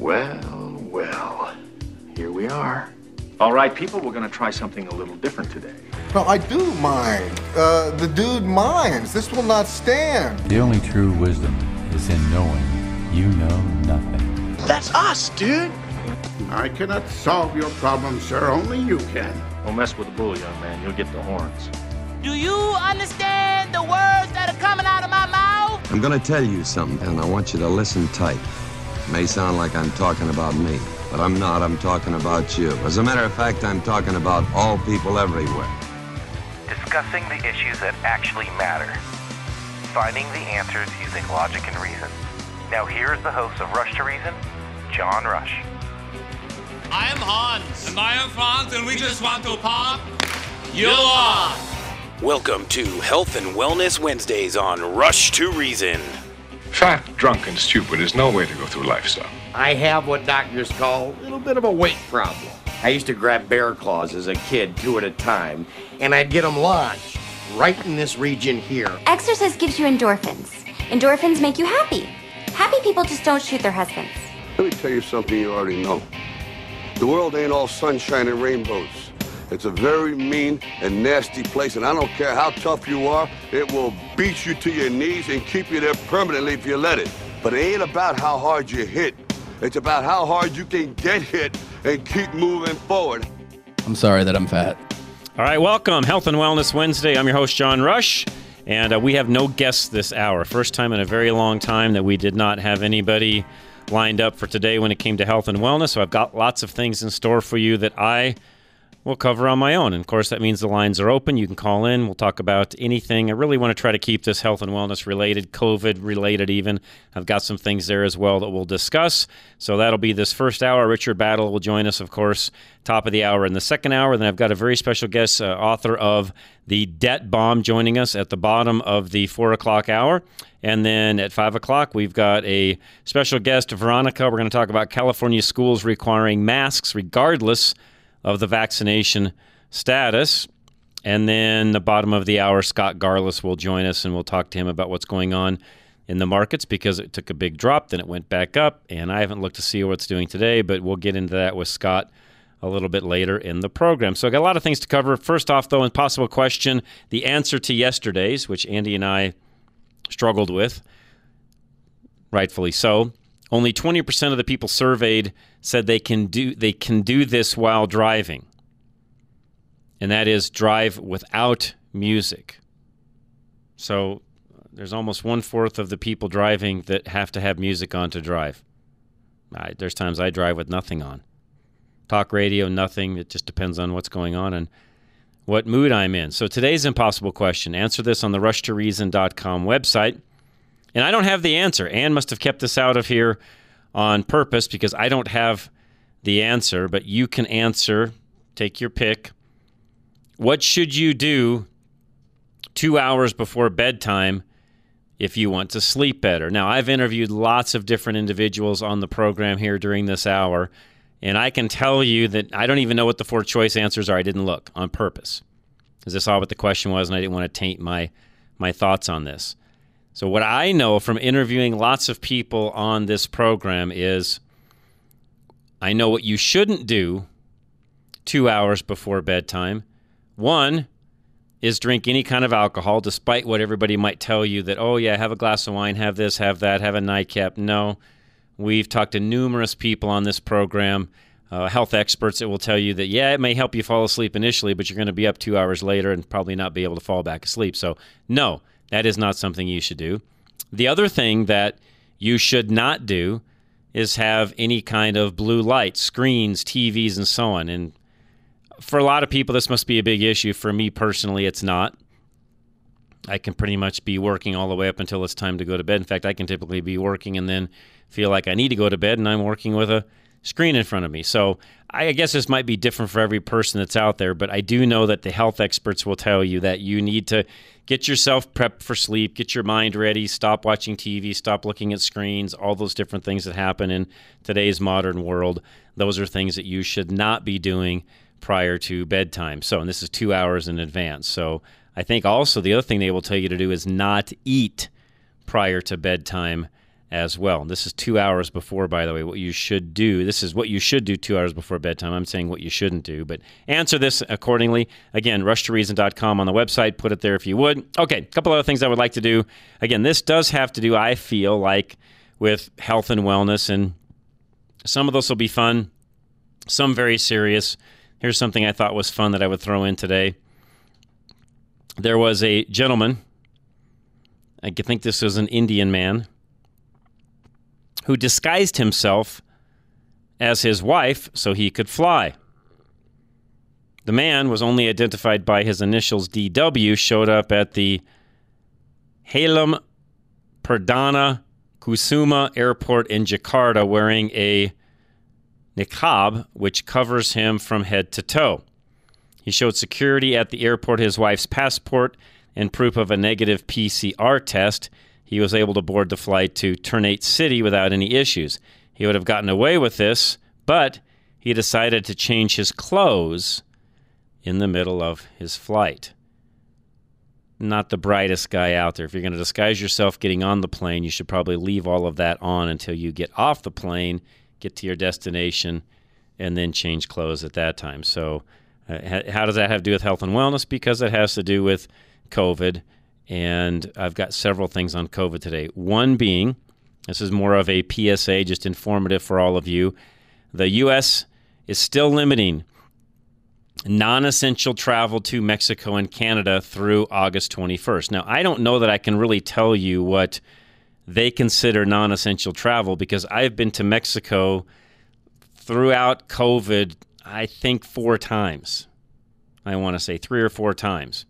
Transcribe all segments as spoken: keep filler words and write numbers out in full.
Well, well, here we are. All right, people, we're going to try something a little different today. No, I do mind. Uh, the dude minds. This will not stand. The only true wisdom is in knowing you know nothing. That's us, dude. I cannot solve your problem, sir. Only you can. Don't mess with the bull, young man. You'll get the horns. Do you understand the words that are coming out of my mouth? I'm going to tell you something, and I want you to listen tight. It may sound like I'm talking about me, but I'm not. I'm talking about you. As a matter of fact, I'm talking about all people everywhere. Discussing the issues that actually matter. Finding the answers using logic and reason. Now here is the host of Rush to Reason, John Rush. I am Hans. And I am Franz, and we just want to pop you on. Welcome to Health and Wellness Wednesdays on Rush to Reason. Fat, drunk, and stupid is no way to go through life, son. I have what doctors call a little bit of a weight problem. I used to grab bear claws as a kid, two at a time, and I'd get them lodged right in this region here. Exercise gives you endorphins. Endorphins make you happy. Happy people just don't shoot their husbands. Let me tell you something you already know. The world ain't all sunshine and rainbows. It's a very mean and nasty place, and I don't care how tough you are, it will beat you to your knees and keep you there permanently if you let it. But it ain't about how hard you hit. It's about how hard you can get hit and keep moving forward. I'm sorry that I'm fat. All right, welcome. Health and Wellness Wednesday. I'm your host, John Rush, and uh, we have no guests this hour. First time in a very long time that we did not have anybody lined up for today when it came to health and wellness, so I've got lots of things in store for you that I will cover on my own. And of course, that means the lines are open. You can call in. We'll talk about anything. I really want to try to keep this health and wellness related, COVID related even. I've got some things there as well that we'll discuss. So that'll be this first hour. Richard Battle will join us, of course, top of the hour in the second hour. Then I've got a very special guest, uh, author of The Debt Bomb, joining us at the bottom of the four o'clock hour. And then at five o'clock, we've got a special guest, Veronica. We're going to talk about California schools requiring masks regardless of the vaccination status. And then the bottom of the hour, Scott Garlis will join us, and we'll talk to him about what's going on in the markets because it took a big drop, then it went back up, and I haven't looked to see what it's doing today, but we'll get into that with Scott a little bit later in the program. So I got a lot of things to cover. First off, though, impossible question, the answer to yesterday's, which Andy and I struggled with, rightfully so. Only twenty percent of the people surveyed said they can do they can do this while driving. And that is drive without music. So there's almost one-fourth of the people driving that have to have music on to drive. I, there's times I drive with nothing on. Talk radio, nothing. It just depends on what's going on and what mood I'm in. So today's impossible question. Answer this on the rush to reason dot com website. And I don't have the answer. Ann must have kept this out of here on purpose because I don't have the answer, but you can answer. Take your pick. What should you do two hours before bedtime if you want to sleep better? Now, I've interviewed lots of different individuals on the program here during this hour, and I can tell you that I don't even know what the four choice answers are. I didn't look on purpose because I saw what the question was, and I didn't want to taint my my thoughts on this. So what I know from interviewing lots of people on this program is I know what you shouldn't do two hours before bedtime. One is drink any kind of alcohol, despite what everybody might tell you that, oh, yeah, have a glass of wine, have this, have that, have a nightcap. No, we've talked to numerous people on this program, uh, health experts that will tell you that, yeah, it may help you fall asleep initially, but you're going to be up two hours later and probably not be able to fall back asleep. So, no. That is not something you should do. The other thing that you should not do is have any kind of blue light, screens, T Vs, and so on. And for a lot of people, this must be a big issue. For me personally, it's not. I can pretty much be working all the way up until it's time to go to bed. In fact, I can typically be working and then feel like I need to go to bed, and I'm working with a screen in front of me. So I guess this might be different for every person that's out there, but I do know that the health experts will tell you that you need to get yourself prepped for sleep, get your mind ready, stop watching T V, stop looking at screens, all those different things that happen in today's modern world. Those are things that you should not be doing prior to bedtime. So, and this is two hours in advance. So I think also the other thing they will tell you to do is not eat prior to bedtime as well. This is two hours before, by the way, what you should do. This is what you should do two hours before bedtime. I'm saying what you shouldn't do, but answer this accordingly. Again, rush to reason dot com on the website. Put it there if you would. Okay, a couple other things I would like to do. Again, this does have to do, I feel like, with health and wellness, and some of those will be fun, some very serious. Here's something I thought was fun that I would throw in today. There was a gentleman, I think this was an Indian man, who disguised himself as his wife so he could fly. The man was only identified by his initials D W, showed up at the Halim Perdana Kusuma Airport in Jakarta wearing a niqab, which covers him from head to toe. He showed security at the airport his wife's passport and proof of a negative P C R test. He was able to board the flight to Ternate City without any issues. He would have gotten away with this, but he decided to change his clothes in the middle of his flight. Not the brightest guy out there. If you're going to disguise yourself getting on the plane, you should probably leave all of that on until you get off the plane, get to your destination, and then change clothes at that time. So uh, how does that have to do with health and wellness? Because it has to do with COVID. And I've got several things on COVID today. One being, this is more of a P S A, just informative for all of you. The U S is still limiting non-essential travel to Mexico and Canada through August twenty-first. Now, I don't know that I can really tell you what they consider non-essential travel, because I've been to Mexico throughout COVID, I think four times. I want to say three or four times.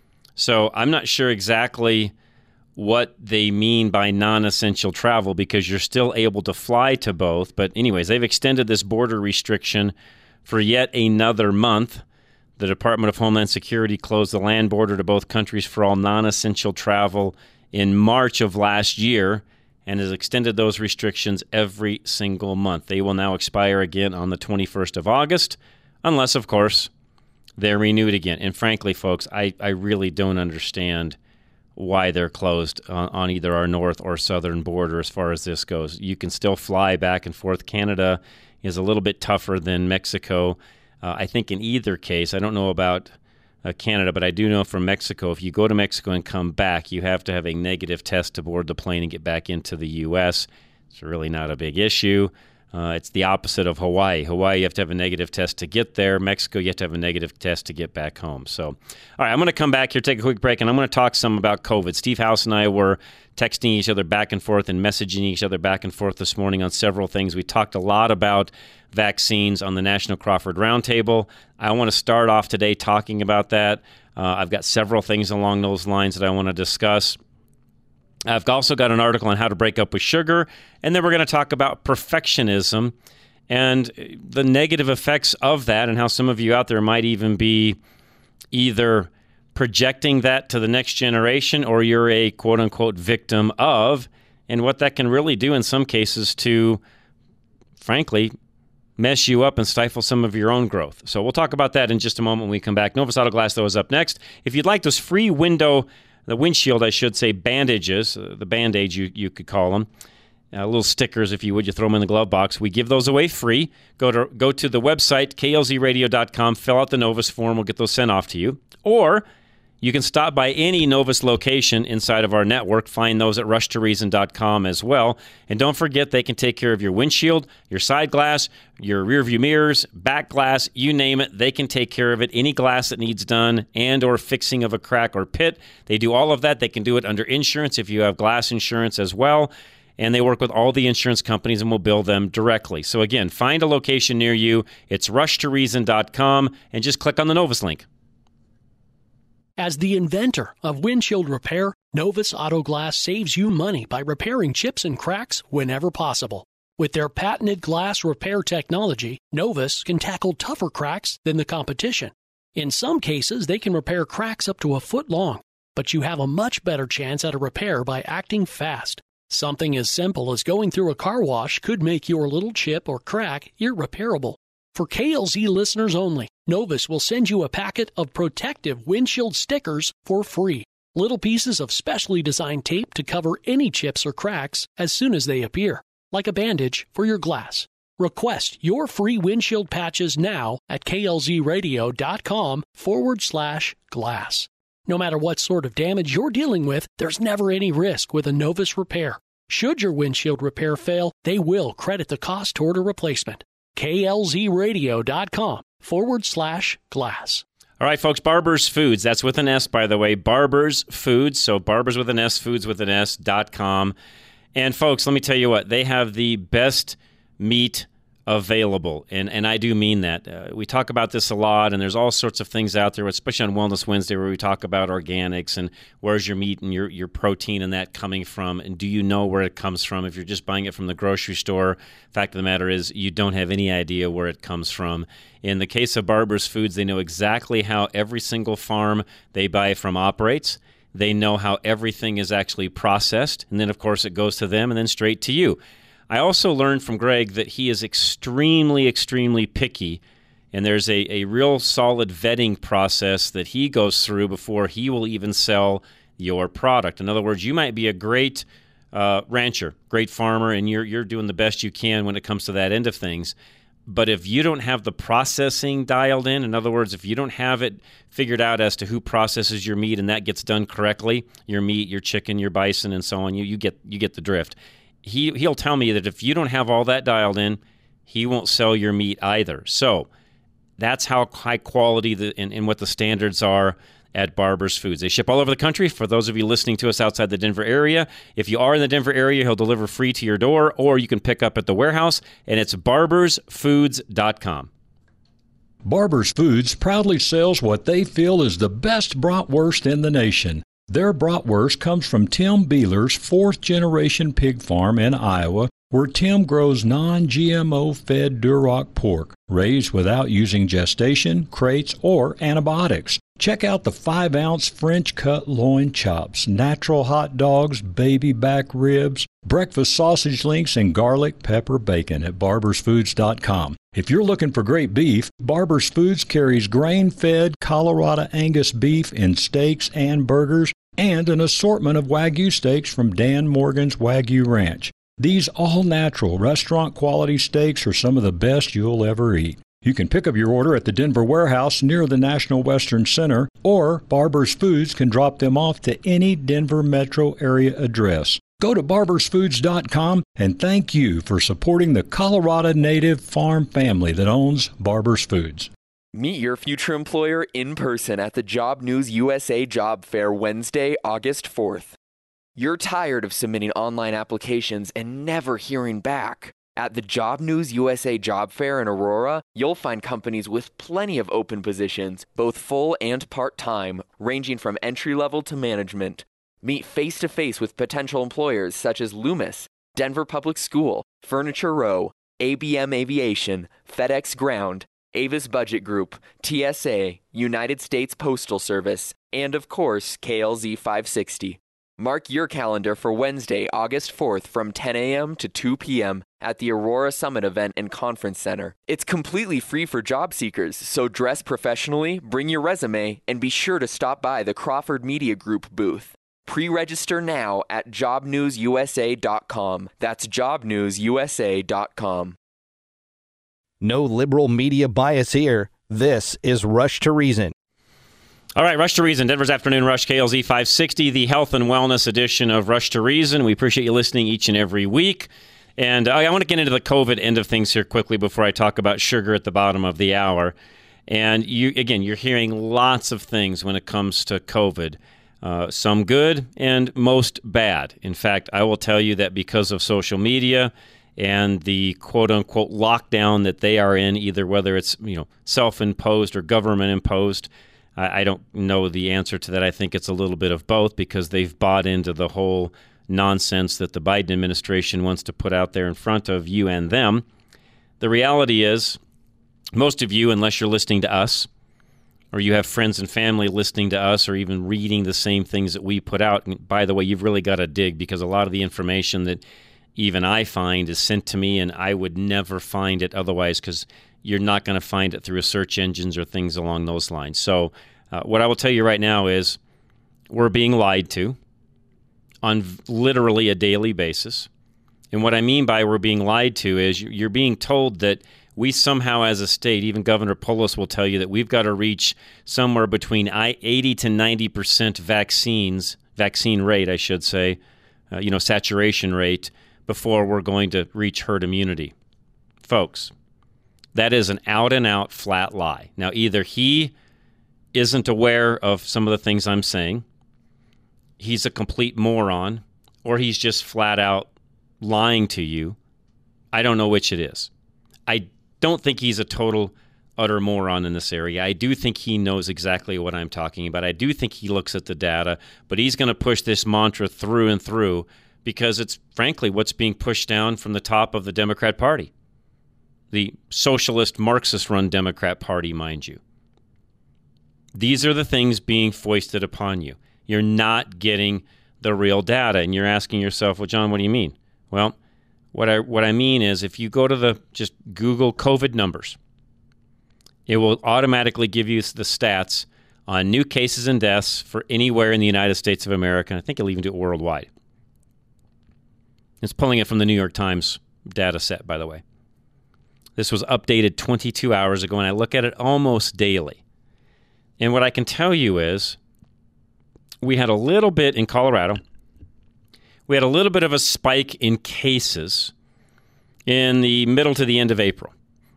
So I'm not sure exactly what they mean by non-essential travel, because you're still able to fly to both. But anyways, they've extended this border restriction for yet another month. The Department of Homeland Security closed the land border to both countries for all non-essential travel in March of last year and has extended those restrictions every single month. They will now expire again on the twenty-first of August, unless, of course, they're renewed again. And frankly, folks, I, I really don't understand why they're closed on, on either our north or southern border as far as this goes. You can still fly back and forth. Canada is a little bit tougher than Mexico. Uh, I think in either case, I don't know about uh, Canada, but I do know from Mexico, if you go to Mexico and come back, you have to have a negative test to board the plane and get back into the U S. It's really not a big issue. Uh, it's the opposite of Hawaii. Hawaii, you have to have a negative test to get there. Mexico, you have to have a negative test to get back home. So, all right, I'm going to come back here, take a quick break, and I'm going to talk some about COVID. Steve House and I were texting each other back and forth and messaging each other back and forth this morning on several things. We talked a lot about vaccines on the National Crawford Roundtable. I want to start off today talking about that. Uh, I've got several things along those lines that I want to discuss. I've also got an article on how to break up with sugar, and then we're going to talk about perfectionism and the negative effects of that, and how some of you out there might even be either projecting that to the next generation, or you're a quote-unquote victim of, and what that can really do in some cases to, frankly, mess you up and stifle some of your own growth. So we'll talk about that in just a moment when we come back. Novus Auto Glass, though, is up next. If you'd like those free window The windshield, I should say, bandages, uh, the Band-Aids you, you could call them, uh, little stickers, if you would, you throw them in the glove box. We give those away free. Go to go to the website, K L Z radio dot com, fill out the Novus form, we'll get those sent off to you. Or you can stop by any Novus location inside of our network, find those at rush to reason dot com as well. And don't forget, they can take care of your windshield, your side glass, your rear view mirrors, back glass, you name it. They can take care of it. Any glass that needs done and or fixing of a crack or pit, they do all of that. They can do it under insurance if you have glass insurance as well. And they work with all the insurance companies and will bill them directly. So again, find a location near you. It's rush to reason dot com and just click on the Novus link. As the inventor of windshield repair, Novus Auto Glass saves you money by repairing chips and cracks whenever possible. With their patented glass repair technology, Novus can tackle tougher cracks than the competition. In some cases, they can repair cracks up to a foot long, but you have a much better chance at a repair by acting fast. Something as simple as going through a car wash could make your little chip or crack irreparable. For K L Z listeners only, Novus will send you a packet of protective windshield stickers for free. Little pieces of specially designed tape to cover any chips or cracks as soon as they appear, like a bandage for your glass. Request your free windshield patches now at klzradio.com forward slash glass. No matter what sort of damage you're dealing with, there's never any risk with a Novus repair. Should your windshield repair fail, they will credit the cost toward a replacement. klzradio.com forward slash glass. All right, folks, Barber's Foods. That's with an S, by the way. Barber's Foods. So Barber's with an S, foods with an S, dot com. And, folks, let me tell you what. They have the best meat available, and and I do mean that. Uh, we talk about this a lot, and there's all sorts of things out there, especially on Wellness Wednesday, where we talk about organics and where's your meat and your, your protein and that coming from, and do you know where it comes from? If you're just buying it from the grocery store, fact of the matter is you don't have any idea where it comes from. In the case of Barber's Foods, they know exactly how every single farm they buy from operates. They know how everything is actually processed, and then, of course, it goes to them and then straight to you. I also learned from Greg that he is extremely, extremely picky, and there's a, a real solid vetting process that he goes through before he will even sell your product. In other words, you might be a great uh, rancher, great farmer, and you're you're doing the best you can when it comes to that end of things. But if you don't have the processing dialed in, in other words, if you don't have it figured out as to who processes your meat and that gets done correctly, your meat, your chicken, your bison, and so on, you you get you get the drift. He, he'll tell me that if you don't have all that dialed in, he won't sell your meat either. So that's how high quality the, and, and what the standards are at Barber's Foods. They ship all over the country. For those of you listening to us outside the Denver area, if you are in the Denver area, he'll deliver free to your door, or you can pick up at the warehouse, and it's barbers foods dot com. Barber's Foods proudly sells what they feel is the best bratwurst in the nation. Their bratwurst comes from Tim Beeler's fourth-generation pig farm in Iowa, where Tim grows non-G M O-fed Duroc pork, raised without using gestation, crates, or antibiotics. Check out the five-ounce French-cut loin chops, natural hot dogs, baby back ribs, breakfast sausage links, and garlic pepper bacon at barbers foods dot com. If you're looking for great beef, Barber's Foods carries grain-fed Colorado Angus beef in steaks and burgers, and an assortment of Wagyu steaks from Dan Morgan's Wagyu Ranch. These all-natural, restaurant-quality steaks are some of the best you'll ever eat. You can pick up your order at the Denver warehouse near the National Western Center, or Barber's Foods can drop them off to any Denver metro area address. Go to barbers foods dot com and thank you for supporting the Colorado native farm family that owns Barber's Foods. Meet your future employer in person at the Job News U S A Job Fair Wednesday, August fourth. You're tired of submitting online applications and never hearing back. At the Job News U S A Job Fair in Aurora, you'll find companies with plenty of open positions, both full and part-time, ranging from entry-level to management. Meet face-to-face with potential employers such as Loomis, Denver Public School, Furniture Row, A B M Aviation, FedEx Ground, Avis Budget Group, T S A, United States Postal Service, and of course, K L Z five sixty. Mark your calendar for Wednesday, August fourth from ten a.m. to two p.m. at the Aurora Summit Event and Conference Center. It's completely free for job seekers, so dress professionally, bring your resume, and be sure to stop by the Crawford Media Group booth. Pre-register now at job news u s a dot com. That's job news u s a dot com. No liberal media bias here. This is Rush to Reason. All right, Rush to Reason, Denver's Afternoon Rush, K L Z five sixty, the health and wellness edition of Rush to Reason. We appreciate you listening each and every week. And I, I want to get into the COVID end of things here quickly before I talk about sugar at the bottom of the hour. And you, again, you're hearing lots of things when it comes to COVID. Uh, some good and most bad. In fact, I will tell you that because of social media and the quote-unquote lockdown that they are in, either whether it's you know self-imposed or government-imposed, I, I don't know the answer to that. I think it's a little bit of both because they've bought into the whole nonsense that the Biden administration wants to put out there in front of you and them. The reality is, most of you, unless you're listening to us, or you have friends and family listening to us or even reading the same things that we put out. And by the way, you've really got to dig because a lot of the information that even I find is sent to me and I would never find it otherwise because you're not going to find it through search engines or things along those lines. So uh, what I will tell you right now is we're being lied to on literally a daily basis. And what I mean by we're being lied to is you're being told that we somehow as a state, even Governor Polis will tell you that we've got to reach somewhere between eighty to ninety percent vaccines, vaccine rate, I should say, uh, you know, saturation rate before we're going to reach herd immunity. Folks, that is an out-and-out flat lie. Now, either he isn't aware of some of the things I'm saying, he's a complete moron, or he's just flat out lying to you. I don't know which it is. I don't think he's a total, utter moron in this area. I do think he knows exactly what I'm talking about. I do think he looks at the data, but he's going to push this mantra through and through because it's, frankly, what's being pushed down from the top of the Democrat Party. The socialist, Marxist-run Democrat Party, mind you. These are the things being foisted upon you. You're not getting the real data, and you're asking yourself, well, John, what do you mean? Well, what I what I mean is if you go to the, just Google COVID numbers, it will automatically give you the stats on new cases and deaths for anywhere in the United States of America. And I think it'll even do it worldwide. It's pulling it from the New York Times data set, by the way. This was updated twenty-two hours ago, and I look at it almost daily. And what I can tell you is we had a little bit in Colorado. We had a little bit of a spike in cases in the middle to the end of April.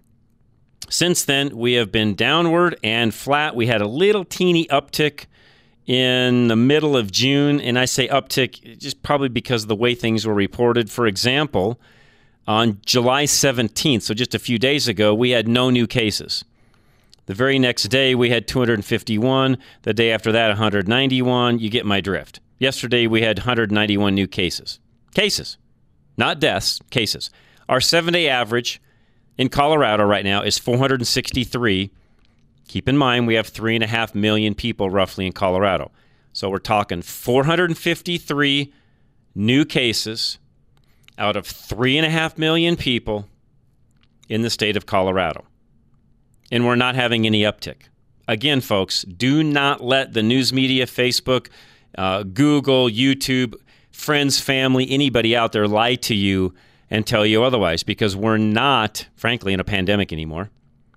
Since then, we have been downward and flat. We had a little teeny uptick in the middle of June, and I say uptick just probably because of the way things were reported. For example, on July seventeenth, so just a few days ago, we had no new cases. The very next day, we had two hundred fifty-one. The day after that, one hundred ninety-one. You get my drift. Yesterday, we had one hundred ninety-one new cases. Cases, not deaths, cases. Our seven-day average in Colorado right now is four hundred sixty-three. Keep in mind, we have three and a half million people roughly in Colorado. So we're talking four hundred fifty-three new cases out of three and a half million people in the state of Colorado. And we're not having any uptick. Again, folks, do not let the news media, Facebook, uh, Google, YouTube, friends, family, anybody out there lie to you and tell you otherwise, because we're not, frankly, in a pandemic anymore.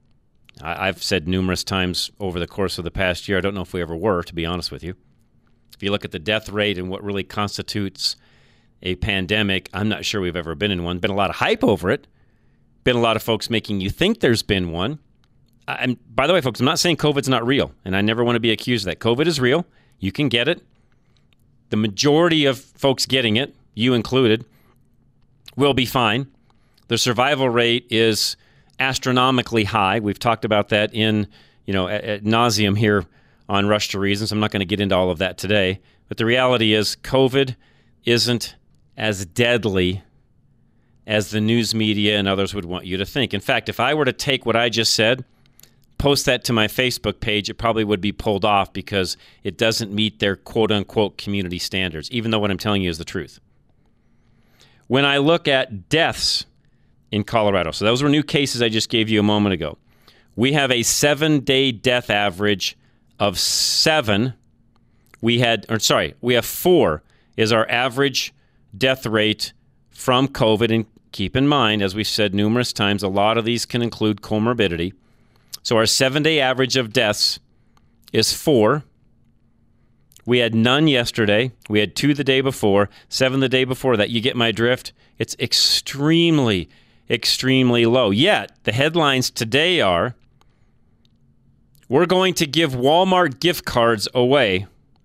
I- I've said numerous times over the course of the past year, I don't know if we ever were, to be honest with you. If you look at the death rate and what really constitutes a pandemic, I'm not sure we've ever been in one. Been a lot of hype over it. Been a lot of folks making you think there's been one. And by the way, folks, I'm not saying COVID's not real, and I never want to be accused of that. COVID is real. You can get it. The majority of folks getting it, you included, will be fine. The survival rate is astronomically high. We've talked about that in, you know, ad, ad nauseum here on Rush to Reason, so I'm not going to get into all of that today. But the reality is COVID isn't as deadly as the news media and others would want you to think. In fact, if I were to take what I just said, post that to my Facebook page, it probably would be pulled off because it doesn't meet their quote-unquote community standards, even though what I'm telling you is the truth. When I look at deaths in Colorado, so those were new cases I just gave you a moment ago, we have a seven-day death average of seven. We had, or sorry, we have four is our average death rate from COVID. And keep in mind, as we've said numerous times, a lot of these can include comorbidity. So our seven-day average of deaths is four. We had none yesterday. We had two the day before, seven the day before that. You get my drift? It's extremely, extremely low. Yet, the headlines today are, we're going to give Walmart gift cards away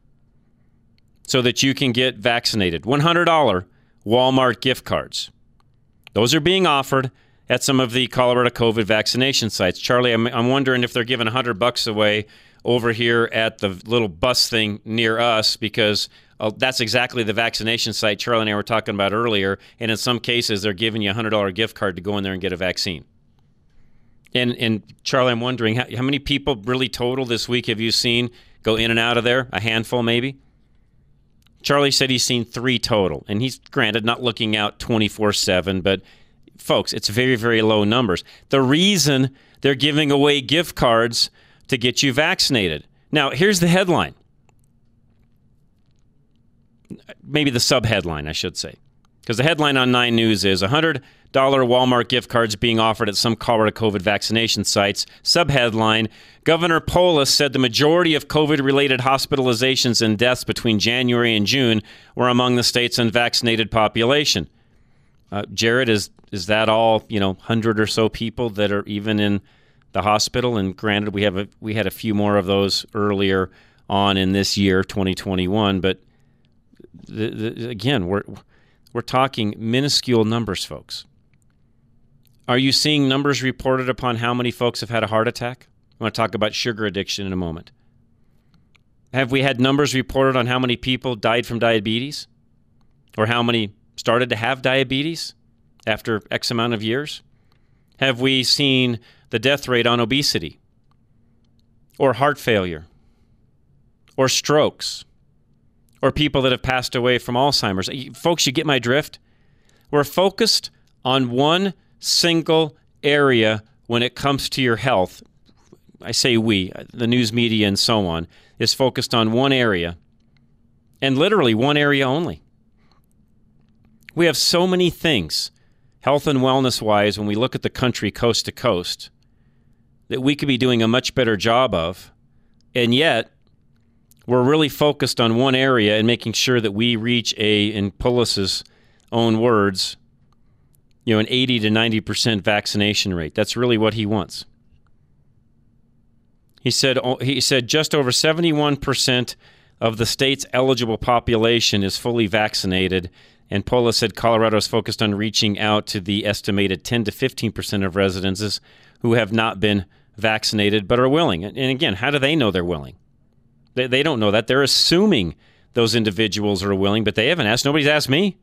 so that you can get vaccinated. one hundred dollars Walmart gift cards. Those are being offered at some of the Colorado COVID vaccination sites. Charlie, I'm, I'm wondering if they're giving one hundred bucks away over here at the little bus thing near us, because uh, that's exactly the vaccination site Charlie and I were talking about earlier, and in some cases they're giving you a one hundred dollars gift card to go in there and get a vaccine. And, and Charlie, I'm wondering, how, how many people really total this week have you seen go in and out of there? A handful maybe? Charlie said he's seen three total, and he's, granted, not looking out twenty-four seven, but folks, it's very, very low numbers. The reason they're giving away gift cards to get you vaccinated. Now, here's the headline. maybe the sub-headline, I should say. Because the headline on Nine News is one hundred dollars Walmart gift cards being offered at some Colorado COVID vaccination sites. Sub-headline, Governor Polis said the majority of COVID-related hospitalizations and deaths between January and June were among the state's unvaccinated population. Uh, Jared, is is that all, you know, one hundred or so people that are even in the hospital? And granted, we have a, we had a few more of those earlier on in this year, twenty twenty-one. But the, the, again, we're we're talking minuscule numbers, folks. Are you seeing numbers reported upon how many folks have had a heart attack? I want to talk about sugar addiction in a moment. Have we had numbers reported on how many people died from diabetes? Or how many started to have diabetes after X amount of years? Have we seen the death rate on obesity? Or heart failure? Or strokes? Or people that have passed away from Alzheimer's? Folks, you get my drift? We're focused on one single area when it comes to your health. I say we, the news media and so on, is focused on one area, and literally one area only. We have so many things, health and wellness-wise, when we look at the country coast to coast, that we could be doing a much better job of, and yet we're really focused on one area and making sure that we reach a, in Polis's own words, you know, an eighty to ninety percent vaccination rate. That's really what he wants. He said he said just over seventy-one percent of the state's eligible population is fully vaccinated, and Polis said Colorado is focused on reaching out to the estimated ten to fifteen percent of residents who have not been vaccinated but are willing. And again, how do they know they're willing? They, they don't know that. They're assuming those individuals are willing, but they haven't asked. Nobody's asked me.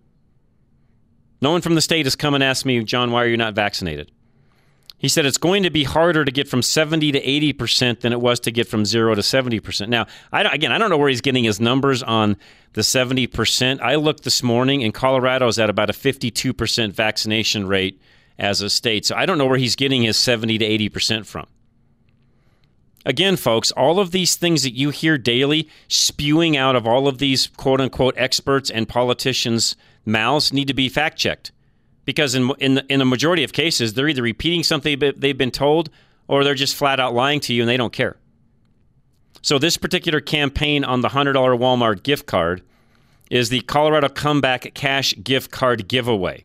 No one from the state has come and asked me, John, why are you not vaccinated? He said it's going to be harder to get from seventy to eighty percent than it was to get from zero to seventy percent. Now, I, again, I don't know where he's getting his numbers on the seventy percent. I looked this morning, and Colorado is at about a fifty-two percent vaccination rate as a state. So I don't know where he's getting his seventy to eighty percent from. Again, folks, all of these things that you hear daily spewing out of all of these quote-unquote experts and politicians' mouths need to be fact-checked. Because in in the, in the majority of cases, they're either repeating something they've been told or they're just flat out lying to you and they don't care. So this particular campaign on the one hundred dollars Walmart gift card is the Colorado Comeback Cash Gift Card Giveaway.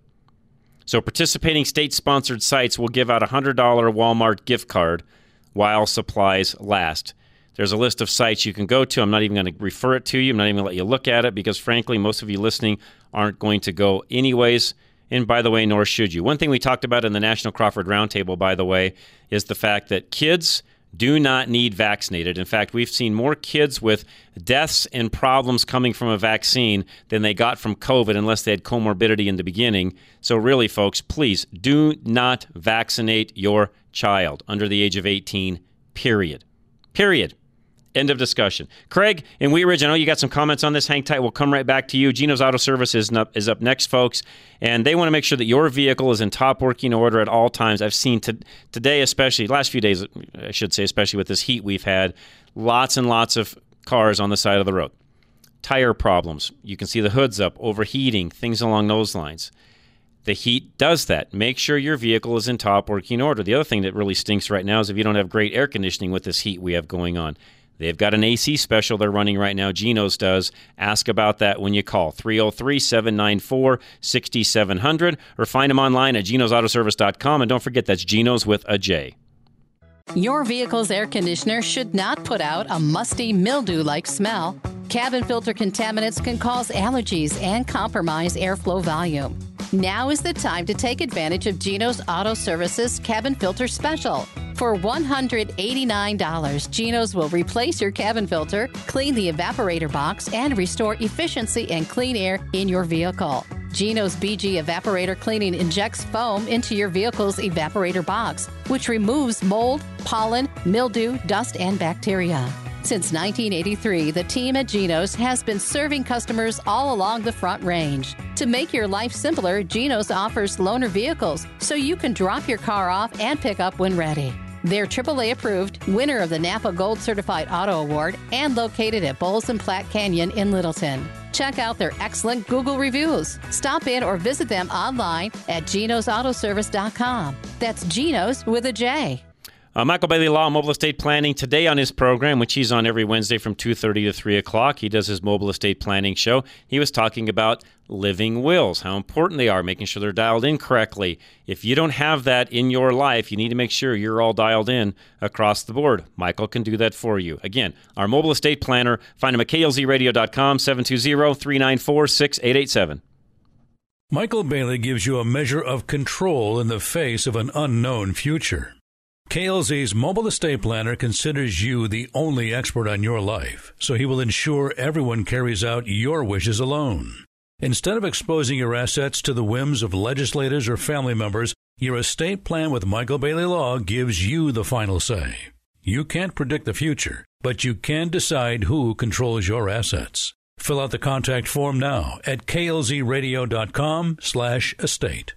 So participating state-sponsored sites will give out a one hundred dollars Walmart gift card while supplies last. There's a list of sites you can go to. I'm not even going to refer it to you. I'm not even going to let you look at it because, frankly, most of you listening aren't going to go anyways. And by the way, nor should you. One thing we talked about in the National Crawford Roundtable, by the way, is the fact that kids do not need vaccinated. In fact, we've seen more kids with deaths and problems coming from a vaccine than they got from COVID unless they had comorbidity in the beginning. So really, folks, please do not vaccinate your child under the age of eighteen, period. Period. End of discussion. Craig in Wheat Ridge, I know you got some comments on this. Hang tight. We'll come right back to you. Gino's Auto Service is up, is up next, folks. And they want to make sure that your vehicle is in top working order at all times. I've seen to, today, especially, last few days, I should say, especially with this heat we've had, lots and lots of cars on the side of the road. Tire problems. You can see the hoods up, overheating, things along those lines. The heat does that. Make sure your vehicle is in top working order. The other thing that really stinks right now is if you don't have great air conditioning with this heat we have going on. They've got an A C special they're running right now. Geno's does. Ask about that when you call three oh three, seven nine four, six seven zero zero or find them online at genos auto service dot com. And don't forget, that's Geno's with a J. Your vehicle's air conditioner should not put out a musty, mildew-like smell. Cabin filter contaminants can cause allergies and compromise airflow volume. Now is the time to take advantage of Geno's Auto Services Cabin Filter Special. For one hundred eighty-nine dollars, Geno's will replace your cabin filter, clean the evaporator box, and restore efficiency and clean air in your vehicle. Geno's B G Evaporator Cleaning injects foam into your vehicle's evaporator box, which removes mold, pollen, mildew, dust, and bacteria. Since nineteen eighty-three, the team at Geno's has been serving customers all along the Front Range. To make your life simpler, Geno's offers loaner vehicles, so you can drop your car off and pick up when ready. They're triple A approved, winner of the Napa Gold Certified Auto Award, and located at Bowles and Platte Canyon in Littleton. Check out their excellent Google reviews. Stop in or visit them online at Geno's Auto Service dot com. That's Geno's with a J. Uh, Michael Bailey Law, Mobile Estate Planning, today on his program, which he's on every Wednesday from two thirty to three o'clock. He does his Mobile Estate Planning show. He was talking about living wills, how important they are, making sure they're dialed in correctly. If you don't have that in your life, you need to make sure you're all dialed in across the board. Michael can do that for you. Again, our Mobile Estate Planner, find him at K L Z radio dot com, seven two zero, three nine four, six eight eight seven. Michael Bailey gives you a measure of control in the face of an unknown future. K L Z's Mobile Estate Planner considers you the only expert on your life, so he will ensure everyone carries out your wishes alone. Instead of exposing your assets to the whims of legislators or family members, your estate plan with Michael Bailey Law gives you the final say. You can't predict the future, but you can decide who controls your assets. Fill out the contact form now at K L Z radio dot com slash estate.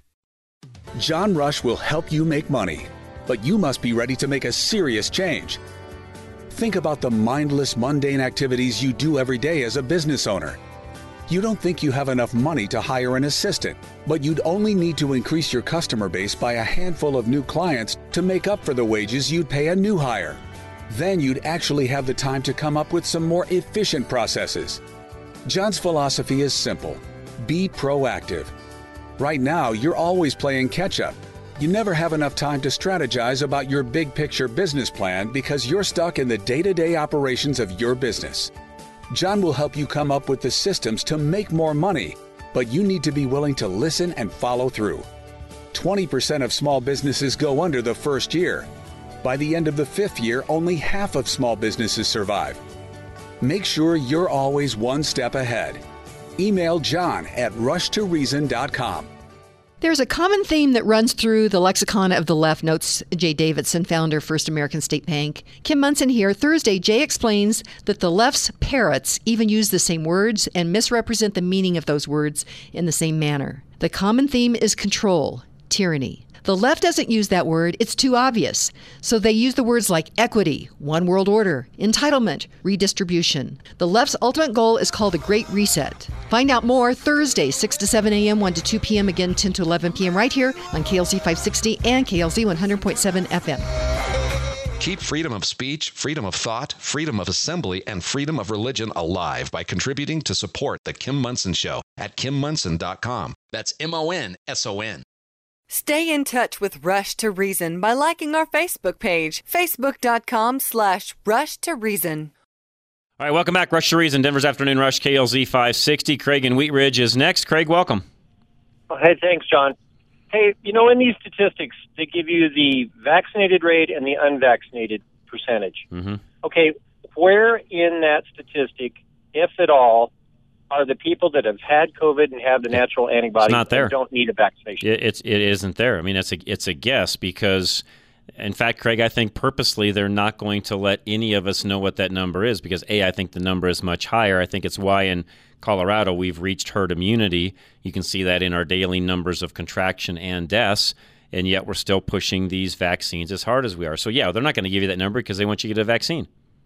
John Rush will help you make money, but you must be ready to make a serious change. Think about the mindless, mundane activities you do every day as a business owner. You don't think you have enough money to hire an assistant, but you'd only need to increase your customer base by a handful of new clients to make up for the wages you'd pay a new hire. Then you'd actually have the time to come up with some more efficient processes. John's philosophy is simple: be proactive. Right now, you're always playing catch-up. You never have enough time to strategize about your big picture business plan because you're stuck in the day-to-day operations of your business. John will help you come up with the systems to make more money, but you need to be willing to listen and follow through. twenty percent of small businesses go under the first year. By the end of the fifth year, only half of small businesses survive. Make sure you're always one step ahead. Email John at rush to reason dot com. There's a common theme that runs through the lexicon of the left, notes Jay Davidson, founder of First American State Bank. Kim Munson here. Thursday, Jay explains that the left's parrots even use the same words and misrepresent the meaning of those words in the same manner. The common theme is control, tyranny. The left doesn't use that word. It's too obvious. So they use the words like equity, one world order, entitlement, redistribution. The left's ultimate goal is called the Great Reset. Find out more Thursday, six to seven a.m., one to two p.m., again ten to eleven p.m. right here on K L Z five sixty and K L Z one hundred point seven F M. Keep freedom of speech, freedom of thought, freedom of assembly, and freedom of religion alive by contributing to support The Kim Munson Show at kim munson dot com. That's M O N S O N. Stay in touch with Rush to Reason by liking our Facebook page, facebook.com slash rush to reason. All right, welcome back. Rush to Reason, Denver's Afternoon Rush, K L Z five sixty. Craig in Wheat Ridge is next. Craig, welcome. Oh, hey, thanks, John. Hey, you know, in these statistics, they give you the vaccinated rate and the unvaccinated percentage. Mm-hmm. Okay, where in that statistic, if at all, are the people that have had COVID and have the natural antibodies It's not there. and don't need a vaccination? It, it's it isn't there. I mean, it's a it's a guess because, in fact, Craig, I think purposely they're not going to let any of us know what that number is because A, I think the number is much higher. I think it's why in Colorado we've reached herd immunity. You can see that in our daily numbers of contraction and deaths, and yet we're still pushing these vaccines as hard as we are. So yeah, they're not going to give you that number because they want you to get a vaccine.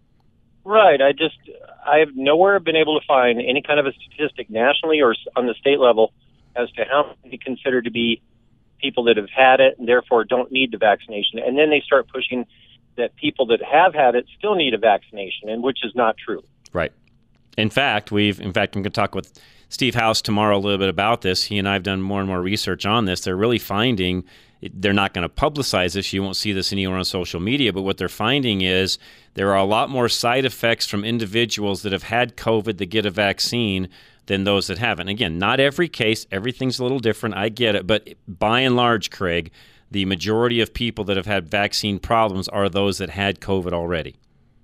Right. I just, I've nowhere been able to find any kind of a statistic nationally or on the state level as to how many consider to be people that have had it and therefore don't need the vaccination. And then they start pushing that people that have had it still need a vaccination, and which is not true. Right. In fact, we've, in fact, I'm going to talk with Steve House tomorrow a little bit about this. He and I have done more and more research on this. They're really finding, they're not going to publicize this. You won't see this anywhere on social media, but what they're finding is there are a lot more side effects from individuals that have had COVID that get a vaccine than those that haven't. Again, not every case, everything's a little different. I get it. But by and large, Craig, the majority of people that have had vaccine problems are those that had COVID already.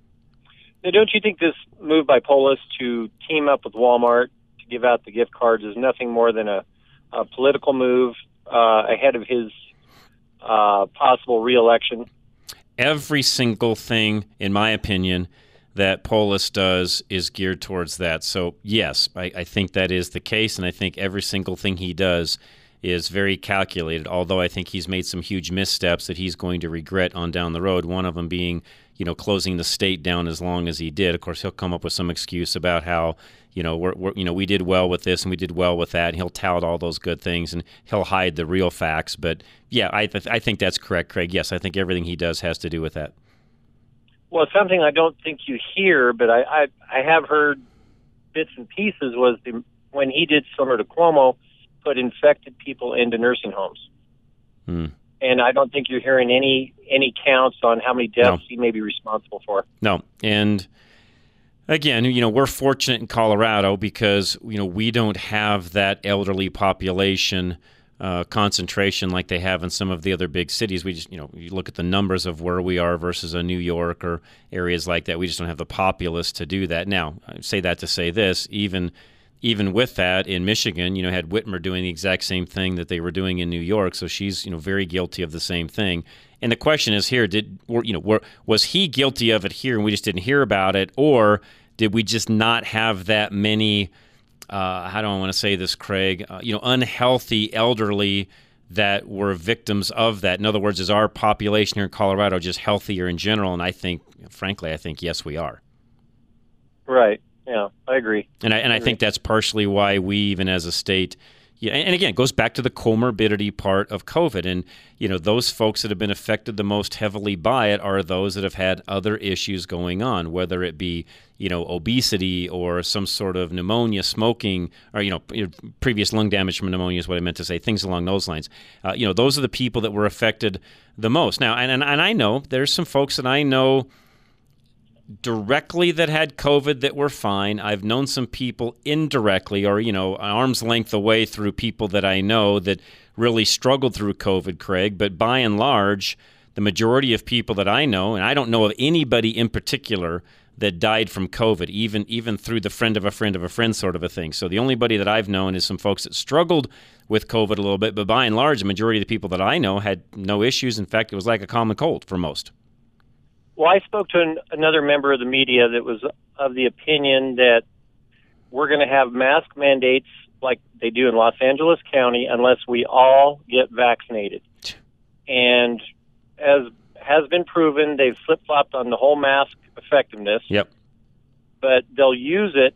Now, don't you think this move by Polis to team up with Walmart to give out the gift cards is nothing more than a, a political move uh, ahead of his uh, possible reelection? Every single thing, in my opinion, that Polis does is geared towards that. So, yes, I, I think that is the case, and I think every single thing he does is very calculated, although I think he's made some huge missteps that he's going to regret on down the road, one of them being, you know, closing the state down as long as he did. Of course, he'll come up with some excuse about how, you know, we're, we're you know we did well with this and we did well with that, and he'll tout all those good things and he'll hide the real facts. But yeah, I th- I think that's correct, Craig. Yes, I think everything he does has to do with that. Well, something I don't think you hear, but I I, I have heard bits and pieces was the, when he did similar to Cuomo, put infected people into nursing homes. Hmm. And I don't think you're hearing any any counts on how many deaths No. he may be responsible for. No, and again, you know, we're fortunate in Colorado because, you know, we don't have that elderly population uh, concentration like they have in some of the other big cities. We just, you know, you look at the numbers of where we are versus a New York or areas like that. We just don't have the populace to do that. Now, I say that to say this, even Even with that, in Michigan, you know, had Whitmer doing the exact same thing that they were doing in New York, so she's, you know, very guilty of the same thing. And the question is here: Did you know, were, was he guilty of it here, and we just didn't hear about it, or did we just not have that many? Uh, how do I want to say this, Craig? Uh, you know, unhealthy elderly that were victims of that. In other words, is our population here in Colorado just healthier in general? And I think, frankly, I think yes, we are. Right. Yeah, I agree. And I and I, I think that's partially why we, even as a state, yeah, and again, it goes back to the comorbidity part of COVID. And, you know, those folks that have been affected the most heavily by it are those that have had other issues going on, whether it be, you know, obesity or some sort of pneumonia, smoking, or, you know, previous lung damage from pneumonia is what I meant to say, things along those lines. Uh, you know, those are the people that were affected the most. Now, and, and, and I know there's some folks that I know directly that had COVID that were fine. I've known some people indirectly or, you know, arm's length away through people that I know that really struggled through COVID, Craig. But by and large, the majority of people that I know, and I don't know of anybody in particular that died from COVID, even even through the friend of a friend of a friend sort of a thing. So the only body that I've known is some folks that struggled with COVID a little bit. But by and large, the majority of the people that I know had no issues. In fact, it was like a common cold for most. Well, I spoke to an, another member of the media that was of the opinion that we're going to have mask mandates like they do in Los Angeles County unless we all get vaccinated. And as has been proven, they've flip-flopped on the whole mask effectiveness. Yep. But they'll use it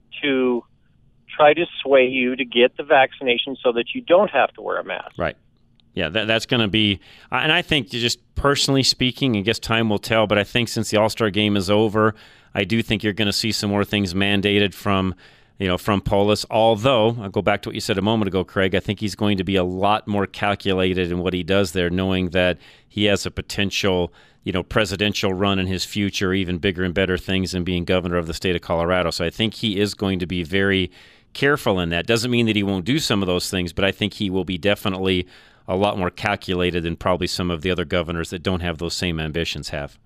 to try to sway you to get the vaccination so that you don't have to wear a mask. Right. Yeah, that, that's going to be, and I think just personally speaking, I guess time will tell, but I think since the All-Star game is over, I do think you're going to see some more things mandated from, you know, from Polis. Although, I'll go back to what you said a moment ago, Craig, I think he's going to be a lot more calculated in what he does there, knowing that he has a potential, you know, presidential run in his future, even bigger and better things than being governor of the state of Colorado. So I think he is going to be very careful in that. Doesn't mean that he won't do some of those things, but I think he will be definitely a lot more calculated than probably some of the other governors that don't have those same ambitions have.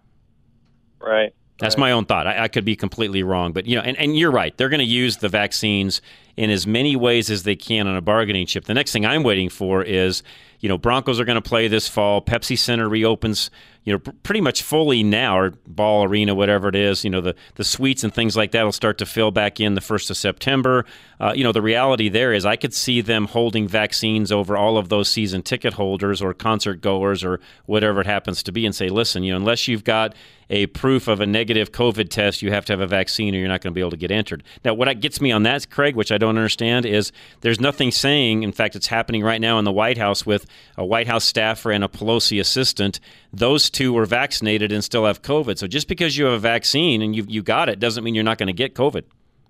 Right. That's my own thought. I, I could be completely wrong, but you know, and, and you're right. They're going to use the vaccines in as many ways as they can on a bargaining chip. The next thing I'm waiting for is, you know, Broncos are going to play this fall. Pepsi Center reopens, you know, pr- pretty much fully now, or Ball Arena, whatever it is. You know, the the suites and things like that will start to fill back in the first of September. Uh, you know, the reality there is I could see them holding vaccines over all of those season ticket holders or concert goers or whatever it happens to be, and say, listen, you know, unless you've got a proof of a negative COVID test, you have to have a vaccine or you're not going to be able to get entered. Now, what gets me on that, Craig, which I don't understand, is there's nothing saying, in fact, it's happening right now in the White House with a White House staffer and a Pelosi assistant. Those two were vaccinated and still have COVID. So just because you have a vaccine and you you got it doesn't mean you're not going to get COVID.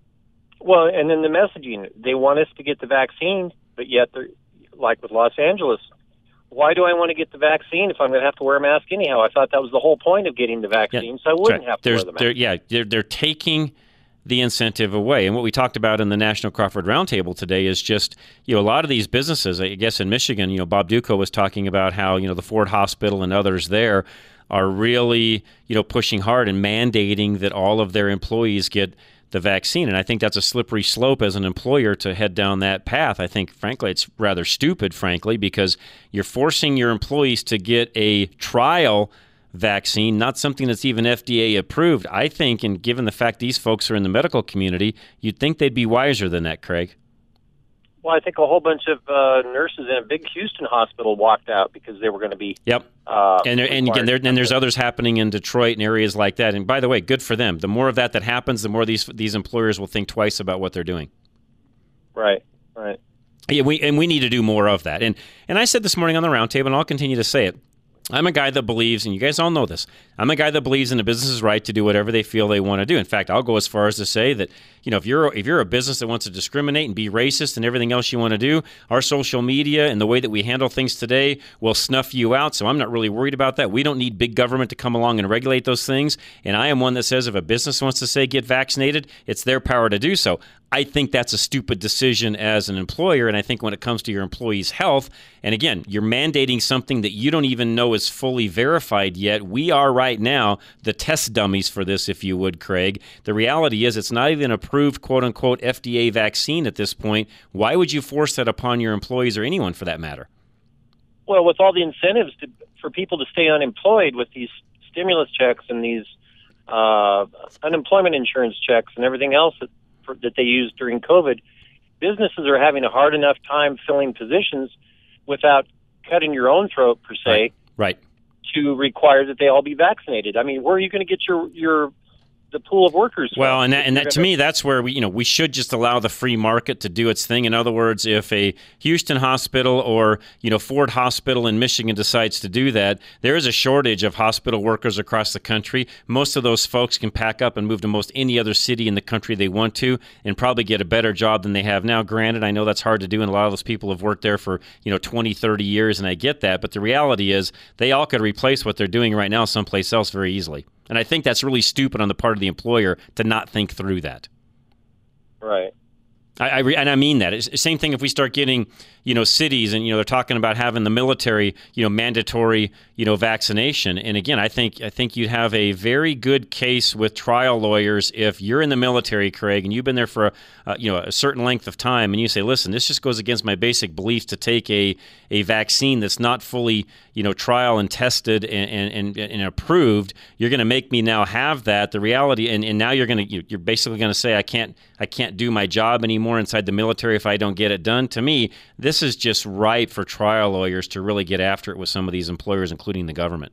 Well, and then the messaging, they want us to get the vaccine, but yet, they're, like with Los Angeles, why do I want to get the vaccine if I'm going to have to wear a mask anyhow? I thought that was the whole point of getting the vaccine, yeah, so I wouldn't right. have to There's, wear the mask. They're, yeah, they're, they're taking the incentive away. And what we talked about in the National Crawford Roundtable today is just, you know, a lot of these businesses, I guess in Michigan, you know, Bob Duco was talking about how, you know, the Ford Hospital and others there are really, you know, pushing hard and mandating that all of their employees get the vaccine. And I think that's a slippery slope as an employer to head down that path. I think, frankly, it's rather stupid, frankly, because you're forcing your employees to get a trial vaccine, not something that's even F D A approved. I think, and given the fact these folks are in the medical community, you'd think they'd be wiser than that, Craig. Well, I think a whole bunch of uh, nurses in a big Houston hospital walked out because they were going to be. Yep. Uh, and there, and again, there, and there's others happening in Detroit and areas like that. And by the way, good for them. The more of that that happens, the more these these employers will think twice about what they're doing. Right. Right. Yeah, we and we need to do more of that. And and I said this morning on the roundtable, and I'll continue to say it. I'm a guy that believes, and you guys all know this, I'm a guy that believes in the business's right to do whatever they feel they want to do. In fact, I'll go as far as to say that, you know, if you're if you're a business that wants to discriminate and be racist and everything else you want to do, our social media and the way that we handle things today will snuff you out. So I'm not really worried about that. We don't need big government to come along and regulate those things. And I am one that says if a business wants to say get vaccinated, it's their power to do so. I think that's a stupid decision as an employer, and I think when it comes to your employees' health, and again, you're mandating something that you don't even know is fully verified yet. We are right now the test dummies for this, if you would, Craig. The reality is it's not even an approved, quote-unquote, F D A vaccine at this point. Why would you force that upon your employees or anyone for that matter? Well, with all the incentives to, for people to stay unemployed with these stimulus checks and these uh, unemployment insurance checks and everything else that that they used during COVID, businesses are having a hard enough time filling positions without cutting your own throat, per se, right, right. to require that they all be vaccinated. I mean, where are you going to get your, your the pool of workers from? Well, and that, and that to me, that's where we, you know, we should just allow the free market to do its thing. In other words, if a Houston hospital or, you know, Ford Hospital in Michigan decides to do that, there is a shortage of hospital workers across the country. Most of those folks can pack up and move to most any other city in the country they want to and probably get a better job than they have now. Granted, I know that's hard to do, and a lot of those people have worked there for, you know, twenty, thirty years, and I get that. But the reality is they all could replace what they're doing right now someplace else very easily. And I think that's really stupid on the part of the employer to not think through that. Right. I, I re, and I mean that. It's, same thing if we start getting, you know, cities and, you know, they're talking about having the military, you know, mandatory, you know, vaccination. And again, I think I think you'd have a very good case with trial lawyers if you're in the military, Craig, and you've been there for a, uh, you know, a certain length of time, and you say, listen, this just goes against my basic beliefs to take a a vaccine that's not fully, you know, trial and tested and and, and, and approved. You're going to make me now have that. The reality, and, and now you're going to you're basically going to say I can't I can't do my job anymore inside the military if I don't get it done. To me, this is just ripe for trial lawyers to really get after it with some of these employers, including the government.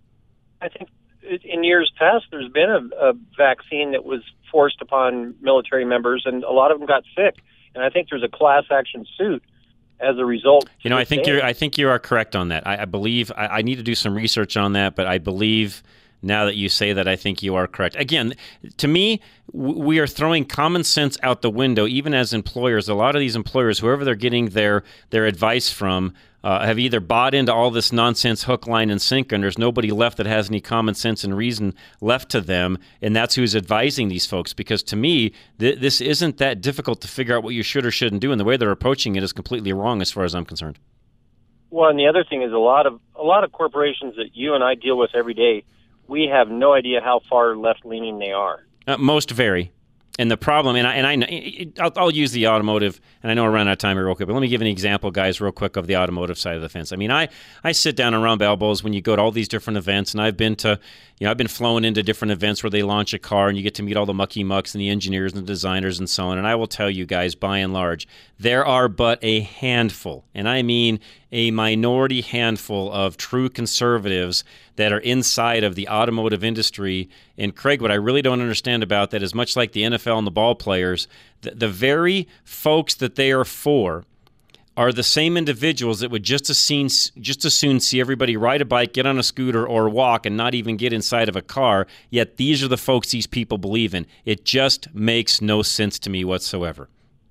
I think in years past, there's been a, a vaccine that was forced upon military members, and a lot of them got sick. And I think there's a class action suit as a result. You know, I think you're I think you are correct on that. I, I believe I, I need to do some research on that, but I believe. Now that you say that, I think you are correct. Again, to me, w- we are throwing common sense out the window, even as employers. A lot of these employers, whoever they're getting their their advice from, uh, have either bought into all this nonsense hook, line, and sinker, and there's nobody left that has any common sense and reason left to them, and that's who's advising these folks. Because to me, th- this isn't that difficult to figure out what you should or shouldn't do, and the way they're approaching it is completely wrong as far as I'm concerned. Well, and the other thing is a lot of a lot of corporations that you and I deal with every day, we have no idea how far left-leaning they are. Uh, most vary. And the problem, and I, and I, I'll, I'll use the automotive, and I know we're running out of time here real quick, but let me give an example, guys, real quick of the automotive side of the fence. I mean, I, I sit down and rub elbows when you go to all these different events, and I've been to, you know, I've been flown into different events where they launch a car, and you get to meet all the mucky mucks and the engineers and the designers and so on. And I will tell you guys, by and large, there are but a handful, and I mean a minority handful of true conservatives that are inside of the automotive industry. And Craig, what I really don't understand about that is much like the N F L and the ball players, the, the very folks that they are for are the same individuals that would just as soon, just as soon see everybody ride a bike, get on a scooter, or walk and not even get inside of a car, yet these are the folks these people believe in. It just makes no sense to me whatsoever.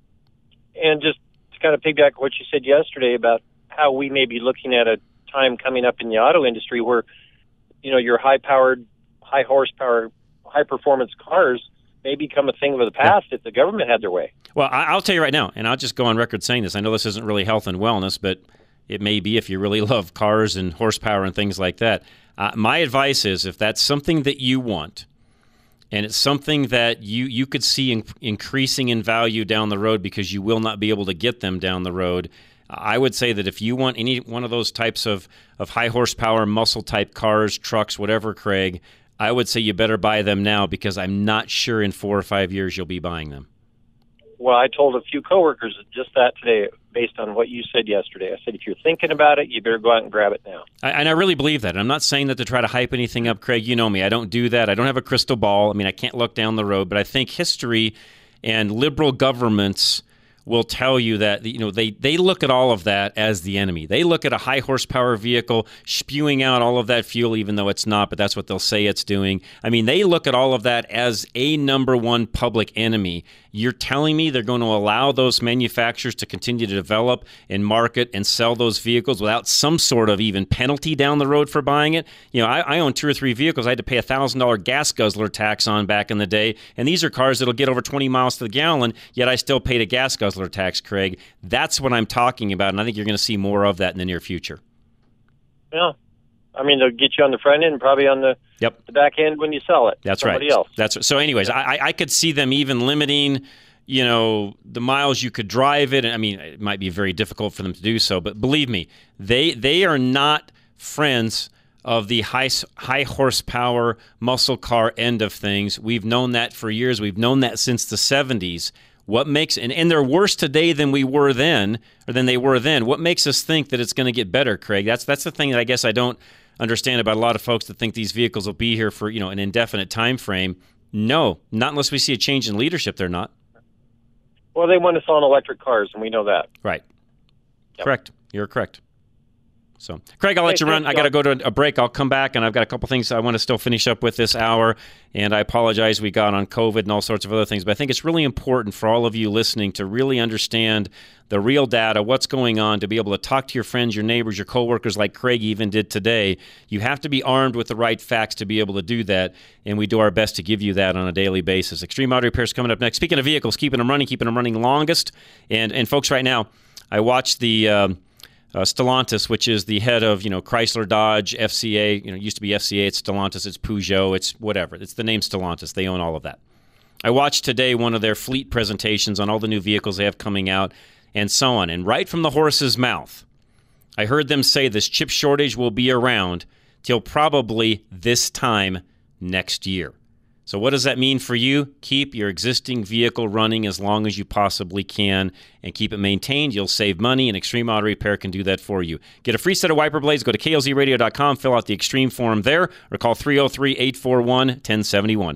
And just to kind of piggyback what you said yesterday about how we may be looking at a time coming up in the auto industry where, you know, your high-powered, high-horsepower, high-performance cars may become a thing of the past yeah. if the government had their way. Well, I'll tell you right now, and I'll just go on record saying this. I know this isn't really health and wellness, but it may be if you really love cars and horsepower and things like that. Uh, my advice is if that's something that you want, and it's something that you, you could see in, increasing in value down the road because you will not be able to get them down the road, I would say that if you want any one of those types of, of high horsepower, muscle type cars, trucks, whatever, Craig, I would say you better buy them now because I'm not sure in four or five years you'll be buying them. well, I told a few coworkers just that today, based on what you said yesterday. I said, if you're thinking about it, you better go out and grab it now. I, and I really believe that. I'm not saying that to try to hype anything up, Craig. You know me. I don't do that. I don't have a crystal ball. I mean, I can't look down the road. But I think history and liberal governments will tell you that, you know, they, they look at all of that as the enemy. They look at a high horsepower vehicle spewing out all of that fuel, even though it's not, but that's what they'll say it's doing. I mean, they look at all of that as a number one public enemy. You're telling me they're going to allow those manufacturers to continue to develop and market and sell those vehicles without some sort of even penalty down the road for buying it? You know, I, I own two or three vehicles I had to pay a one thousand dollars gas guzzler tax on back in the day, and these are cars that'll get over twenty miles to the gallon, yet I still paid a gas guzzler tax, Craig. That's what I'm talking about, and I think you're going to see more of that in the near future. Yeah. I mean, they'll get you on the front end and probably on the, yep. the back end when you sell it. That's Somebody right. else. That's so. Anyways, I, I could see them even limiting, you know, the miles you could drive it. I mean, it might be very difficult for them to do so, but believe me, they they are not friends of the high high horsepower muscle car end of things. We've known that for years. We've known that since the seventies. What makes and, and they're worse today than we were then, or than they were then. What makes us think that it's going to get better, Craig? That's that's the thing that I guess I don't understand about a lot of folks that think these vehicles will be here for, you know, an indefinite time frame. No, not unless we see a change in leadership. They're not. Well, they want us on electric cars, and we know that. Right. Yep. Correct. You're correct. So, Craig, I'll let you run. I got to go to a break. I'll come back, and I've got a couple things I want to still finish up with this hour. And I apologize we got on COVID and all sorts of other things. But I think it's really important for all of you listening to really understand the real data, what's going on, to be able to talk to your friends, your neighbors, your coworkers like Craig even did today. You have to be armed with the right facts to be able to do that, and we do our best to give you that on a daily basis. Extreme Auto Repair is coming up next. Speaking of vehicles, keeping them running, keeping them running longest. And, and folks, right now, I watched the... Um, Uh, Stellantis, which is the head of, you know, Chrysler, Dodge, F C A, you know, it used to be F C A, it's Stellantis, it's Peugeot, it's whatever. It's the name Stellantis. They own all of that. I watched today one of their fleet presentations on all the new vehicles they have coming out and so on. And right from the horse's mouth, I heard them say this chip shortage will be around till probably this time next year. So what does that mean for you? Keep your existing vehicle running as long as you possibly can and keep it maintained. You'll save money, and Extreme Auto Repair can do that for you. Get a free set of wiper blades. Go to K L Z radio dot com, fill out the Extreme form there, or call three oh three, eight four one, one oh seven one.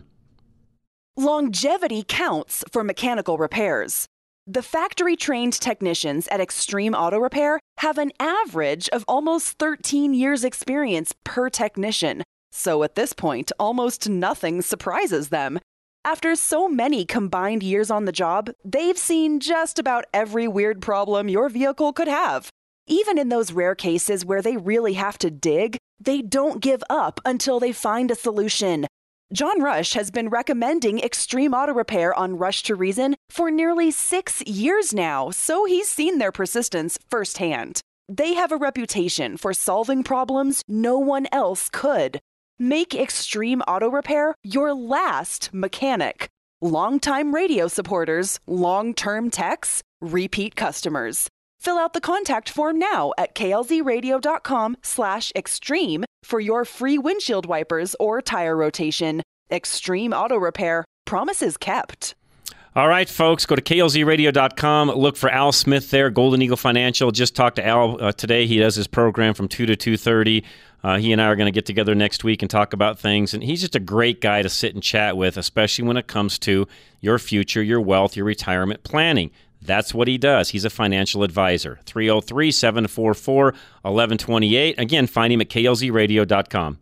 Longevity counts for mechanical repairs. The factory-trained technicians at Extreme Auto Repair have an average of almost thirteen years experience per technician. So at this point, almost nothing surprises them. After so many combined years on the job, they've seen just about every weird problem your vehicle could have. Even in those rare cases where they really have to dig, they don't give up until they find a solution. John Rush has been recommending Extreme Auto Repair on Rush to Reason for nearly six years now, so he's seen their persistence firsthand. They have a reputation for solving problems no one else could. Make Extreme Auto Repair your last mechanic. Longtime radio supporters, long-term techs, repeat customers. Fill out the contact form now at K L Z radio dot com slash extreme for your free windshield wipers or tire rotation. Extreme Auto Repair. Promises kept. All right, folks, go to K L Z radio dot com. Look for Al Smith there, Golden Eagle Financial. Just talked to Al uh, today. He does his program from two to two thirty. Uh, he and I are going to get together next week and talk about things. And he's just a great guy to sit and chat with, especially when it comes to your future, your wealth, your retirement planning. That's what he does. He's a financial advisor. three oh three, seven four four, one one two eight. Again, find him at K L Z radio dot com.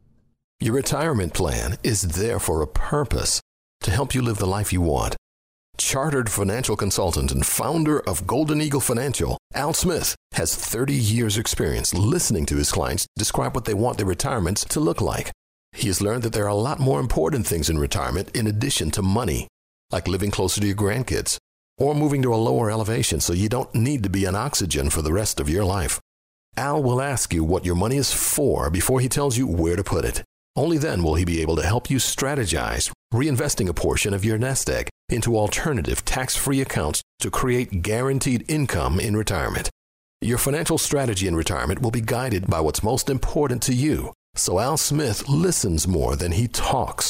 Your retirement plan is there for a purpose, to help you live the life you want. Chartered financial consultant and founder of Golden Eagle Financial, Al Smith has thirty years experience listening to his clients describe what they want their retirements to look like. He has learned that there are a lot more important things in retirement in addition to money, like living closer to your grandkids or moving to a lower elevation so you don't need to be on oxygen for the rest of your life. Al will ask you what your money is for before he tells you where to put it. Only then will he be able to help you strategize, reinvesting a portion of your nest egg into alternative tax-free accounts to create guaranteed income in retirement. Your financial strategy in retirement will be guided by what's most important to you. So Al Smith listens more than he talks.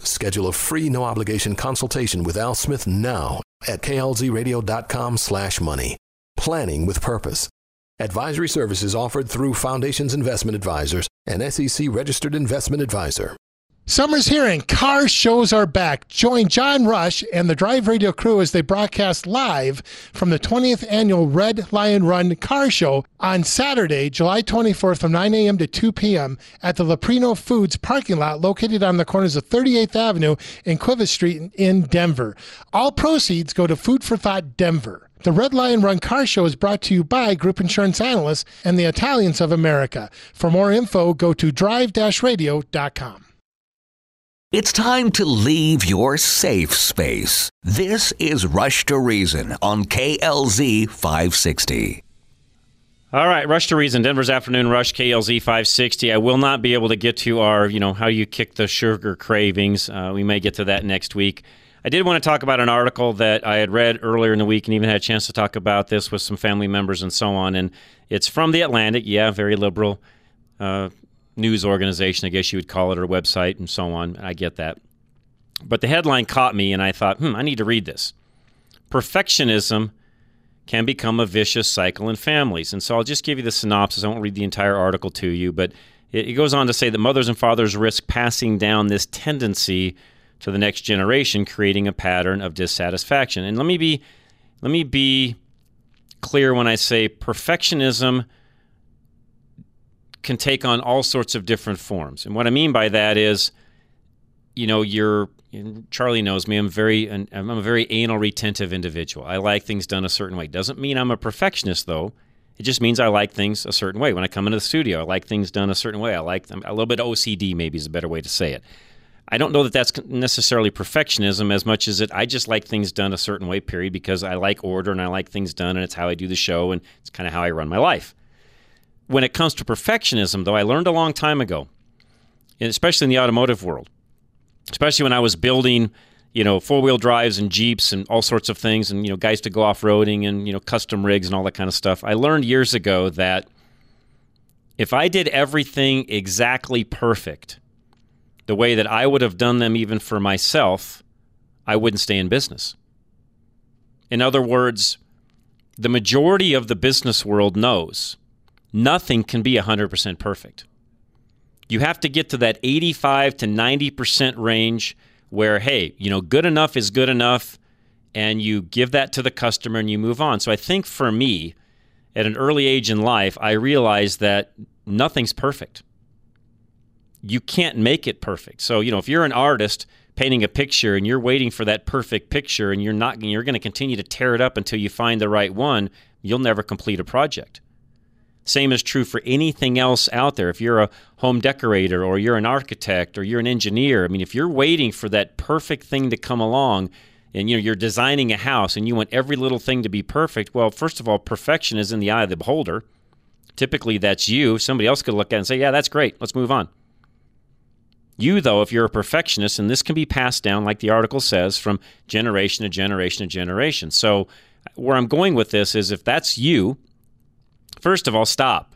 Schedule a free no-obligation consultation with Al Smith now at klzradio.com slash money. Planning with purpose. Advisory services offered through Foundations Investment Advisors, an S E C-registered investment advisor. Summer's here and car shows are back. Join John Rush and the Drive Radio crew as they broadcast live from the twentieth Annual Red Lion Run Car Show on Saturday, July twenty-fourth from nine a.m. to two p.m. at the Leprino Foods parking lot located on the corners of thirty-eighth Avenue and Cuevas Street in Denver. All proceeds go to Food for Thought Denver. The Red Lion Run Car Show is brought to you by Group Insurance Analysts and the Italians of America. For more info, go to drive radio dot com. It's time to leave your safe space. This is Rush to Reason on K L Z five sixty. All right, Rush to Reason, Denver's Afternoon Rush, K L Z five sixty. I will not be able to get to our, you know, how you kick the sugar cravings. Uh, we may get to that next week. I did want to talk about an article that I had read earlier in the week and even had a chance to talk about this with some family members and so on. And it's from The Atlantic, yeah, very liberal uh news organization, I guess you would call it, or website and so on. I get that. But the headline caught me, and I thought, hmm, I need to read this. Perfectionism can become a vicious cycle in families. And so I'll just give you the synopsis. I won't read the entire article to you, but it, it goes on to say that mothers and fathers risk passing down this tendency to the next generation, creating a pattern of dissatisfaction. And let me be, let me be clear when I say perfectionism can take on all sorts of different forms. And what I mean by that is, you know, you're, Charlie knows me, I'm very, I'm a very anal retentive individual. I like things done a certain way. Doesn't mean I'm a perfectionist, though. It just means I like things a certain way. When I come into the studio, I like things done a certain way. I like them, a little bit O C D maybe is a better way to say it. I don't know that that's necessarily perfectionism as much as it, I just like things done a certain way, period, because I like order and I like things done, and it's how I do the show, and it's kind of how I run my life. When it comes to perfectionism, though, I learned a long time ago, and especially in the automotive world, especially when I was building, you know, four-wheel drives and Jeeps and all sorts of things, and, you know, guys to go off-roading and, you know, custom rigs and all that kind of stuff. I learned years ago that if I did everything exactly perfect, the way that I would have done them even for myself, I wouldn't stay in business. In other words, the majority of the business world knows nothing can be one hundred percent perfect. You have to get to that eighty-five to ninety percent range where, hey, you know, good enough is good enough, and you give that to the customer and you move on. So I think for me, at an early age in life, I realized that nothing's perfect. You can't make it perfect. So, you know, if you're an artist painting a picture and you're waiting for that perfect picture and you're not, you're going to continue to tear it up until you find the right one, you'll never complete a project. Same is true for anything else out there. If you're a home decorator or you're an architect or you're an engineer, I mean, if you're waiting for that perfect thing to come along and, you know, you're designing a house and you want every little thing to be perfect, well, first of all, perfection is in the eye of the beholder. Typically, that's you. Somebody else could look at it and say, yeah, that's great. Let's move on. You, though, if you're a perfectionist, and this can be passed down, like the article says, from generation to generation to generation. So where I'm going with this is if that's you, first of all, stop.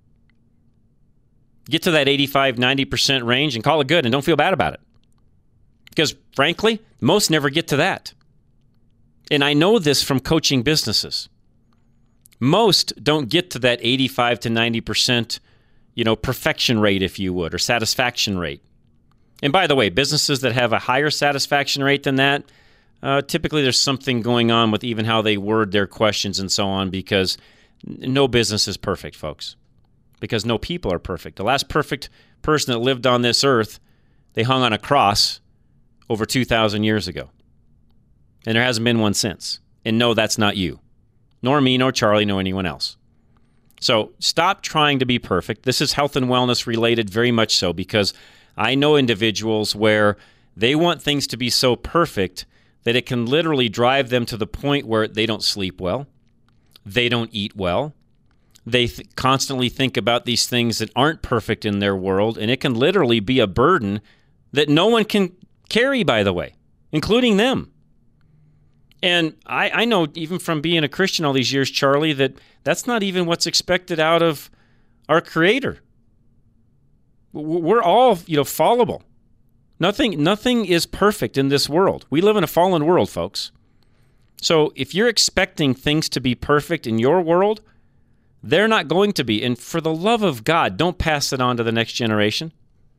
Get to that eighty-five, ninety percent range and call it good and don't feel bad about it. Because, frankly, most never get to that. And I know this from coaching businesses. Most don't get to that eighty-five to ninety percent, you know, perfection rate, if you would, or satisfaction rate. And by the way, businesses that have a higher satisfaction rate than that, uh, typically there's something going on with even how they word their questions and so on, because no business is perfect, folks, because no people are perfect. The last perfect person that lived on this earth, they hung on a cross over two thousand years ago. And there hasn't been one since. And no, that's not you, nor me, nor Charlie, nor anyone else. So stop trying to be perfect. This is health and wellness related, very much so, because I know individuals where they want things to be so perfect that it can literally drive them to the point where they don't sleep well. They don't eat well. They th- constantly think about these things that aren't perfect in their world, and it can literally be a burden that no one can carry, by the way, including them. And I, I know even from being a Christian all these years, Charlie, that that's not even what's expected out of our Creator. We're all, you know, fallible. Nothing, nothing is perfect in this world. We live in a fallen world, folks. So if you're expecting things to be perfect in your world, they're not going to be. And for the love of God, don't pass it on to the next generation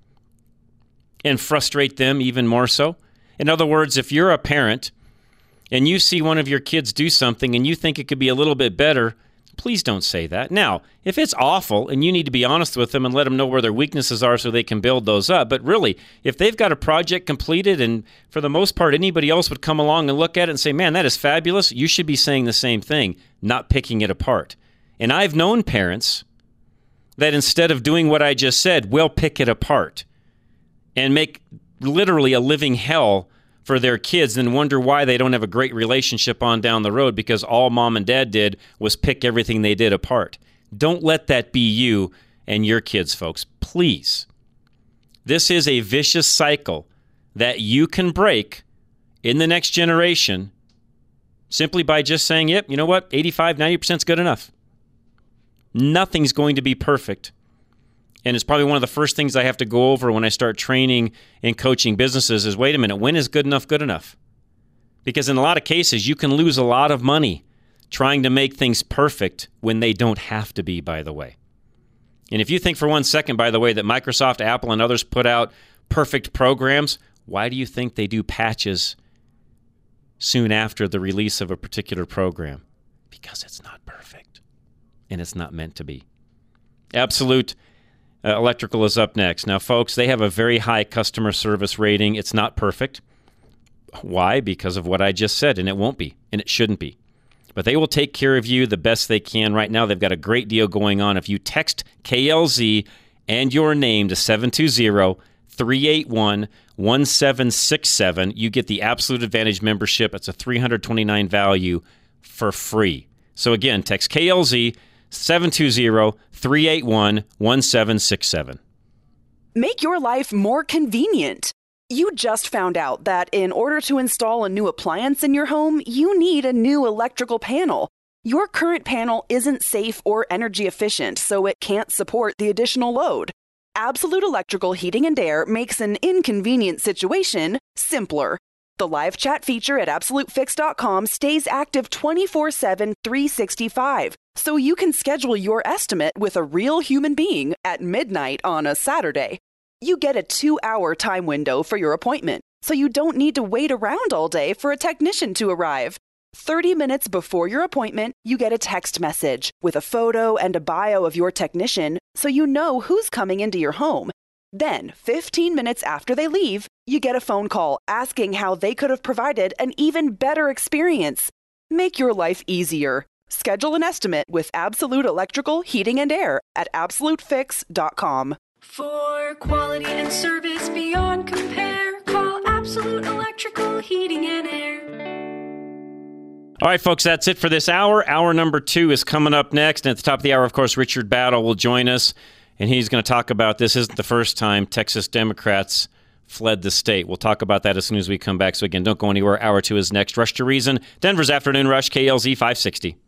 and frustrate them even more so. In other words, if you're a parent and you see one of your kids do something and you think it could be a little bit better, please don't say that. Now, if it's awful and you need to be honest with them and let them know where their weaknesses are so they can build those up, but really, if they've got a project completed and for the most part anybody else would come along and look at it and say, man, that is fabulous, you should be saying the same thing, not picking it apart. And I've known parents that instead of doing what I just said, will pick it apart and make literally a living hell for their kids and wonder why they don't have a great relationship on down the road because all mom and dad did was pick everything they did apart. Don't let that be you and your kids, folks. Please. This is a vicious cycle that you can break in the next generation simply by just saying, yep, you know what, eighty-five, ninety percent is good enough. Nothing's going to be perfect. And it's probably one of the first things I have to go over when I start training and coaching businesses is, wait a minute, when is good enough good enough? Because in a lot of cases, you can lose a lot of money trying to make things perfect when they don't have to be, by the way. And if you think for one second, by the way, that Microsoft, Apple, and others put out perfect programs, why do you think they do patches soon after the release of a particular program? Because it's not perfect. And it's not meant to be. Absolute Uh, Electrical is up next. Now, folks, they have a very high customer service rating. It's not perfect. Why? Because of what I just said, and it won't be, and it shouldn't be. But they will take care of you the best they can. Right now, they've got a great deal going on. If you text K L Z and your name to seven two zero, three eight one, one seven six seven, you get the Absolute Advantage membership. It's a three hundred twenty-nine dollars value for free. So again, text K L Z, seven two zero, three eight one, one seven six seven. Make your life more convenient. You just found out that in order to install a new appliance in your home, you need a new electrical panel. Your current panel isn't safe or energy efficient, so it can't support the additional load. Absolute Electrical Heating and Air makes an inconvenient situation simpler. The live chat feature at absolute fix dot com stays active twenty-four seven, three sixty-five, so you can schedule your estimate with a real human being at midnight on a Saturday. You get a two-hour time window for your appointment, so you don't need to wait around all day for a technician to arrive. thirty minutes before your appointment, you get a text message with a photo and a bio of your technician, so you know who's coming into your home. Then, fifteen minutes after they leave, you get a phone call asking how they could have provided an even better experience. Make your life easier. Schedule an estimate with Absolute Electrical Heating and Air at absolute fix dot com. For quality and service beyond compare, call Absolute Electrical Heating and Air. All right, folks, that's it for this hour. Hour number two is coming up next. And at the top of the hour, of course, Richard Battle will join us. And he's going to talk about this isn't the first time Texas Democrats fled the state. We'll talk about that as soon as we come back. So again, don't go anywhere. Hour two is next. Rush to Reason, Denver's Afternoon Rush, K L Z five sixty.